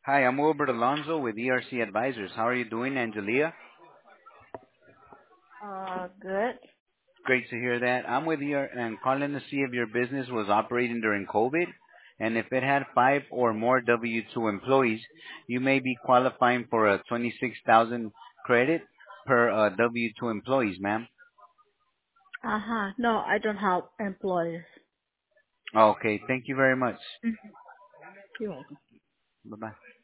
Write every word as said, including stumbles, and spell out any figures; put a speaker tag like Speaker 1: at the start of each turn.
Speaker 1: Hi, I'm Wilbert Alonso with E R C Advisors. How are you doing, Angelia?
Speaker 2: Uh, good.
Speaker 1: Great to hear that. I'm with you and calling to see if your business was operating during COVID, and if it had five or more W two employees, you may be qualifying for a twenty-six thousand credit per uh, W two employees, ma'am.
Speaker 2: Uh-huh. No, I don't have employees.
Speaker 1: Okay, thank you very much.
Speaker 2: Mhm. You're welcome.
Speaker 1: Bye-bye.